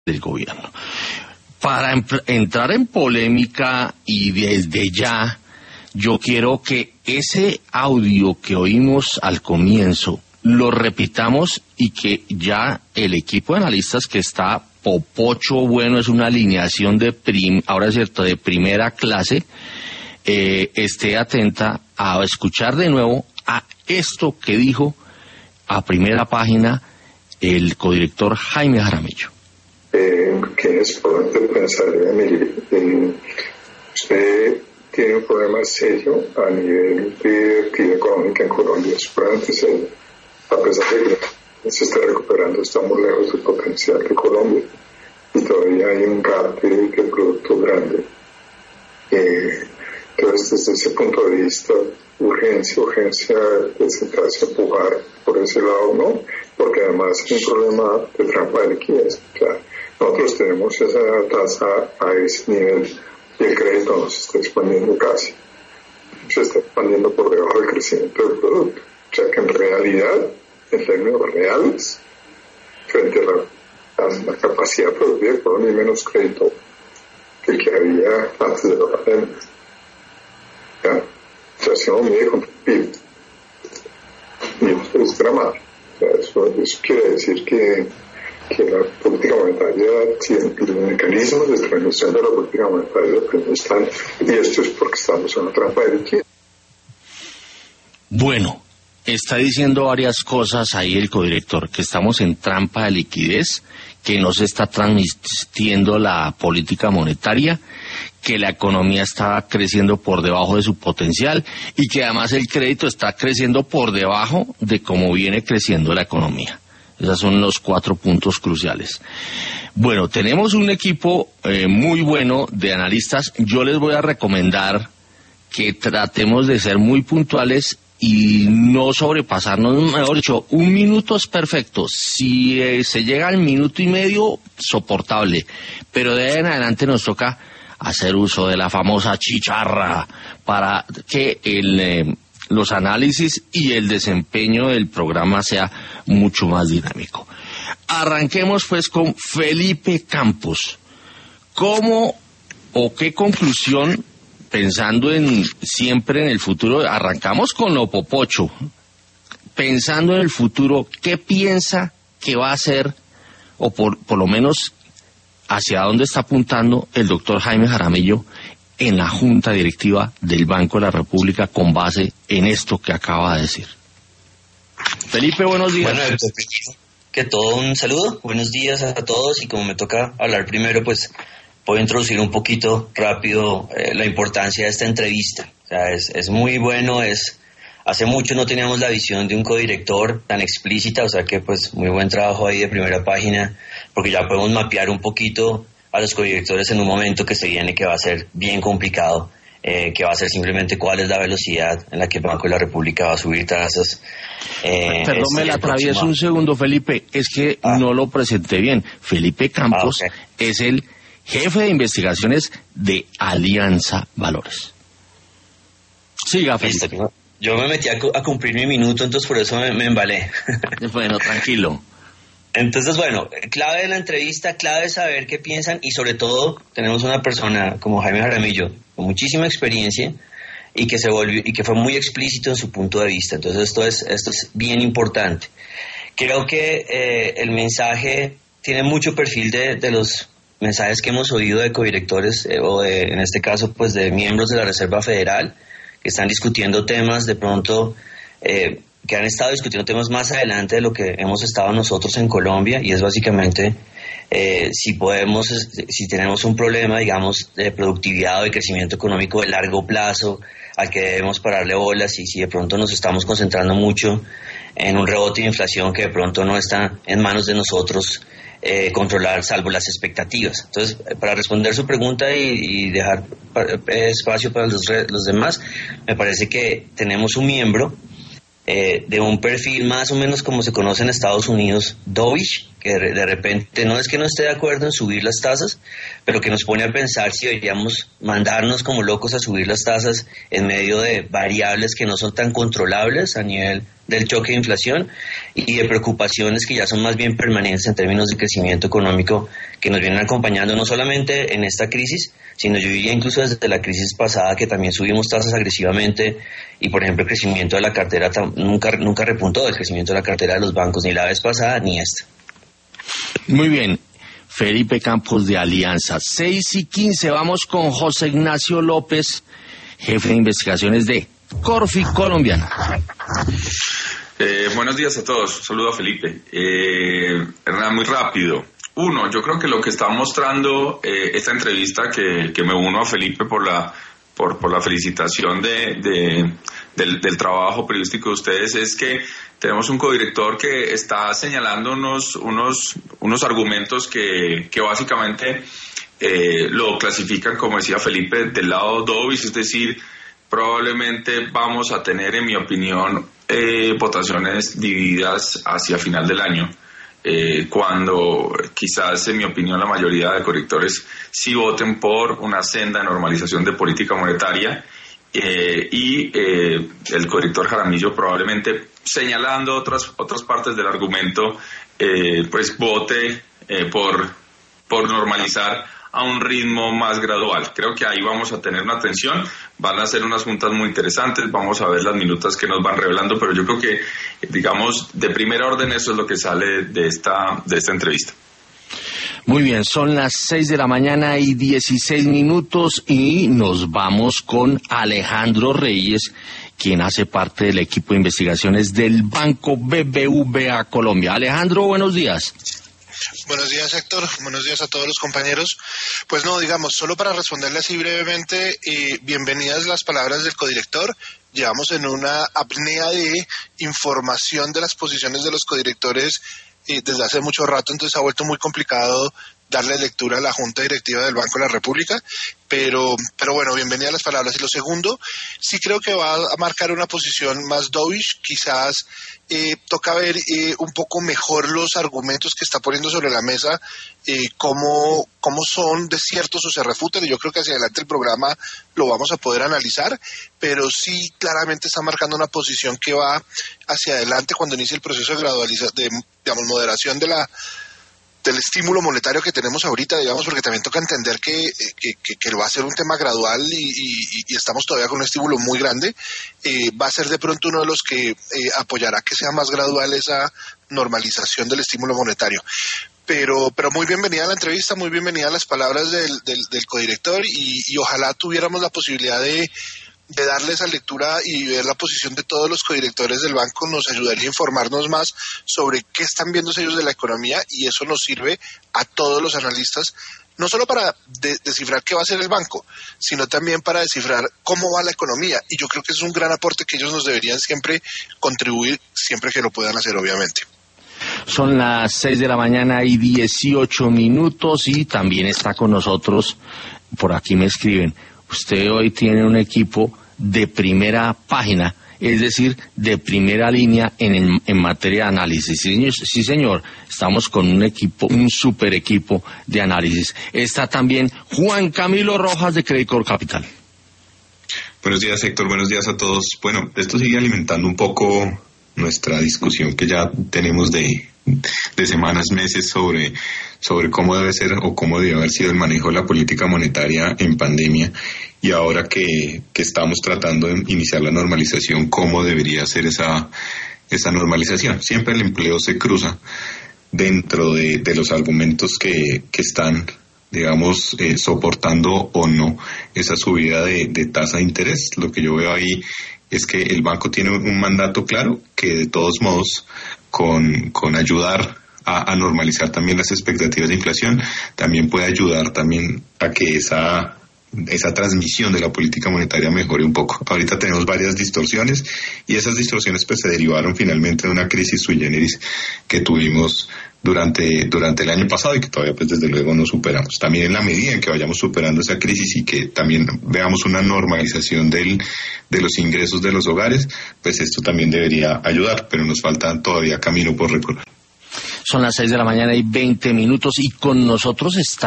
del gobierno. Para entrar en polémica y desde ya, yo quiero que ese audio que oímos al comienzo lo repitamos y que ya el equipo de analistas que está popocho bueno, es una alineación ahora es cierto, de primera clase, esté atenta a escuchar de nuevo a esto que dijo a primera página el codirector Jaime Jaramillo. Que es importante pensar, usted tiene un problema serio a nivel de actividad económica en Colombia, es probablemente serio, a pesar de que se está recuperando, estamos lejos del potencial de Colombia y todavía hay un gap de producto grande. Entonces, desde ese punto de vista, urgencia de sentarse a empujar por ese lado, ¿no? Porque además hay un problema de trampa de liquidez. O sea, nosotros tenemos esa tasa a ese nivel y el crédito no se está expandiendo casi. Se está expandiendo por debajo del crecimiento del producto. O sea que en realidad, en términos reales, frente a la capacidad productiva de Colombia, hay menos crédito que el que había antes de la pandemia. ¿Ya? O sea, si uno mide con PIB, y esto es dramático. O sea, eso quiere decir que la política monetaria, los mecanismos de transmisión de la política monetaria no están, y esto es porque estamos en una trampa de liquidez. Bueno, está diciendo varias cosas ahí el codirector, que estamos en trampa de liquidez, que no se está transmitiendo la política monetaria, que la economía está creciendo por debajo de su potencial y que además el crédito está creciendo por debajo de cómo viene creciendo la economía. Esos son los 4 puntos cruciales. Bueno, tenemos un equipo muy bueno de analistas. Yo les voy a recomendar que tratemos de ser muy puntuales y no sobrepasarnos, mejor dicho, 1 minuto es perfecto. Si se llega al 1.5 minutos, soportable. Pero de ahí en adelante nos toca hacer uso de la famosa chicharra para que los análisis y el desempeño del programa sea mucho más dinámico. Arranquemos pues con Felipe Campos. ¿Cómo o qué conclusión, pensando siempre en el futuro, arrancamos con lo popocho, pensando en el futuro, qué piensa que va a hacer, o por lo menos hacia dónde está apuntando el doctor Jaime Jaramillo en la Junta Directiva del Banco de la República con base en esto que acaba de decir? Felipe, buenos días. Bueno, que todo un saludo, buenos días a todos, y como me toca hablar primero, pues voy a introducir un poquito rápido la importancia de esta entrevista. O sea, es muy bueno, hace mucho no teníamos la visión de un codirector tan explícita, o sea que pues muy buen trabajo ahí de primera página, porque ya podemos mapear un poquito a los codirectores en un momento que se viene, que va a ser bien complicado, que va a ser simplemente cuál es la velocidad en la que el Banco de la República va a subir tasas. Perdón, me la atravieso un segundo, Felipe, es que no lo presenté bien. Felipe Campos es el jefe de investigaciones de Alianza Valores. Siga, Felipe. Listo. Yo me metí a cumplir mi minuto, entonces por eso me embalé. Bueno, tranquilo. Entonces, bueno, clave de la entrevista, clave de saber qué piensan, y sobre todo tenemos una persona como Jaime Jaramillo con muchísima experiencia y que fue muy explícito en su punto de vista. Entonces esto es bien importante. Creo que el mensaje tiene mucho perfil de los mensajes que hemos oído de codirectores en este caso pues de miembros de la Reserva Federal que están discutiendo temas de pronto que han estado discutiendo temas más adelante de lo que hemos estado nosotros en Colombia, y es básicamente si tenemos un problema, digamos, de productividad o de crecimiento económico de largo plazo al que debemos pararle bolas, y si de pronto nos estamos concentrando mucho en un rebote de inflación que de pronto no está en manos de nosotros controlar, salvo las expectativas. Entonces, para responder su pregunta y dejar espacio para los demás, me parece que tenemos un miembro de un perfil más o menos como se conoce en Estados Unidos, dovish, que de repente no es que no esté de acuerdo en subir las tasas, pero que nos pone a pensar si deberíamos mandarnos como locos a subir las tasas en medio de variables que no son tan controlables a nivel del choque de inflación y de preocupaciones que ya son más bien permanentes en términos de crecimiento económico que nos vienen acompañando no solamente en esta crisis, sino yo diría incluso desde la crisis pasada, que también subimos tasas agresivamente y por ejemplo el crecimiento de la cartera nunca repuntó, el crecimiento de la cartera de los bancos ni la vez pasada ni esta. Muy bien, Felipe Campos de Alianza. 6:15, vamos con José Ignacio López, jefe de investigaciones de Corfi Colombiana. Buenos días a todos, saludo a Felipe. Hernán, muy rápido. Uno, yo creo que lo que está mostrando esta entrevista, que me uno a Felipe por la felicitación del trabajo periodístico de ustedes, es que tenemos un codirector que está señalando unos argumentos que básicamente lo clasifican, como decía Felipe, del lado dovish, es decir, probablemente vamos a tener, en mi opinión, votaciones divididas hacia final del año, cuando quizás, en mi opinión, la mayoría de correctores sí voten por una senda de normalización de política monetaria y el corrector Jaramillo probablemente, señalando otras partes del argumento, pues vote por normalizar a un ritmo más gradual. Creo que ahí vamos a tener una tensión, van a ser unas juntas muy interesantes, vamos a ver las minutas que nos van revelando, pero yo creo que, digamos, de primer orden eso es lo que sale de esta entrevista. Muy bien, son las 6:16 y nos vamos con Alejandro Reyes, quien hace parte del equipo de investigaciones del Banco BBVA Colombia. Alejandro, buenos días. Buenos días, Héctor. Buenos días a todos los compañeros. Pues no, digamos, solo para responderle así brevemente, bienvenidas las palabras del codirector. Llevamos en una apnea de información de las posiciones de los codirectores desde hace mucho rato, entonces ha vuelto muy complicado darle lectura a la Junta Directiva del Banco de la República, pero bueno, bienvenidas las palabras. Y lo segundo, sí creo que va a marcar una posición más dovish, quizás toca ver un poco mejor los argumentos que está poniendo sobre la mesa, cómo son desiertos o se refutan, y yo creo que hacia adelante el programa lo vamos a poder analizar, pero sí claramente está marcando una posición que va hacia adelante cuando inicie el proceso de moderación del estímulo monetario que tenemos ahorita, digamos, porque también toca entender que va a ser un tema gradual y estamos todavía con un estímulo muy grande. Va a ser de pronto uno de los que apoyará que sea más gradual esa normalización del estímulo monetario. Pero muy bienvenida a la entrevista, muy bienvenida a las palabras del codirector y ojalá tuviéramos la posibilidad de darle esa lectura y ver la posición de todos los codirectores del banco. Nos ayudaría a informarnos más sobre qué están viendo ellos de la economía, y eso nos sirve a todos los analistas, no solo para descifrar qué va a hacer el banco, sino también para descifrar cómo va la economía, y yo creo que es un gran aporte que ellos nos deberían siempre contribuir, siempre que lo puedan hacer, obviamente. Son las 6:18 y también está con nosotros, por aquí me escriben, usted hoy tiene un equipo de primera página, es decir, de primera línea en materia de análisis. Sí, señor, estamos con un super equipo de análisis. Está también Juan Camilo Rojas de Credit Corp Capital. Buenos días, Héctor, buenos días a todos. Bueno, esto sigue alimentando un poco nuestra discusión que ya tenemos de semanas, meses sobre cómo debe ser o cómo debe haber sido el manejo de la política monetaria en pandemia, y ahora que estamos tratando de iniciar la normalización, cómo debería ser esa normalización. Siempre el empleo se cruza dentro de los argumentos que están, digamos, soportando o no esa subida de tasa de interés. Lo que yo veo ahí es que el banco tiene un mandato claro, que de todos modos con ayudar a normalizar también las expectativas de inflación, también puede ayudar también a que esa transmisión de la política monetaria mejore un poco. Ahorita tenemos varias distorsiones, y esas distorsiones pues se derivaron finalmente de una crisis sui generis que tuvimos durante el año pasado y que todavía pues desde luego no superamos. También en la medida en que vayamos superando esa crisis y que también veamos una normalización de los ingresos de los hogares, pues esto también debería ayudar, pero nos falta todavía camino por recorrer. Son las 6 de la mañana y 20 minutos y con nosotros está